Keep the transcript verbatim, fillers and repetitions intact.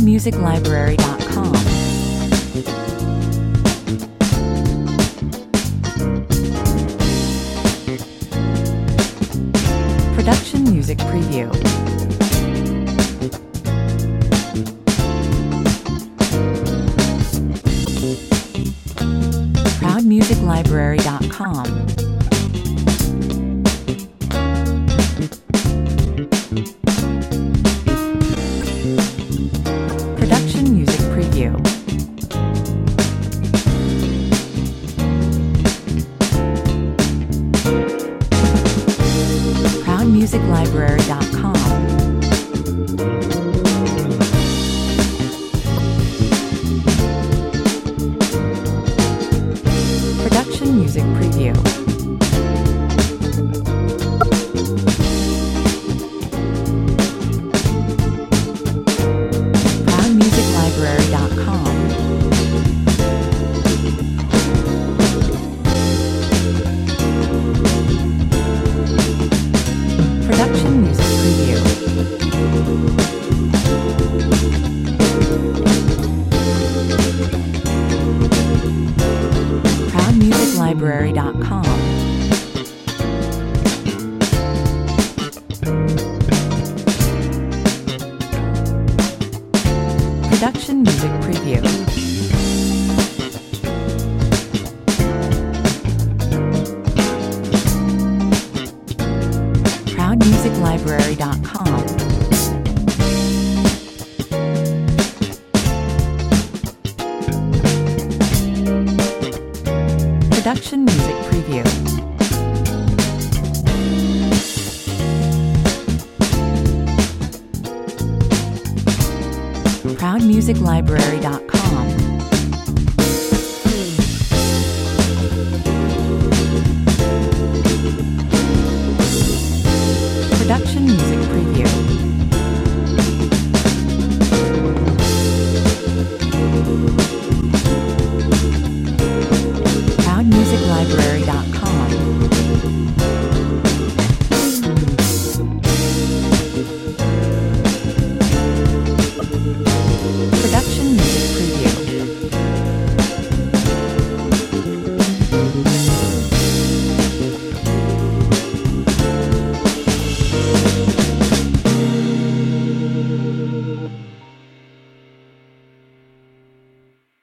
music library dot com. Production Music Preview. proud music library dot com. Production Music Preview. proud music library dot com. Production Music Preview. proud music library dot com. Production Music Preview. proud music library dot com. Production Music Preview. proud music library dot com. Production Music Preview. proud music library dot com.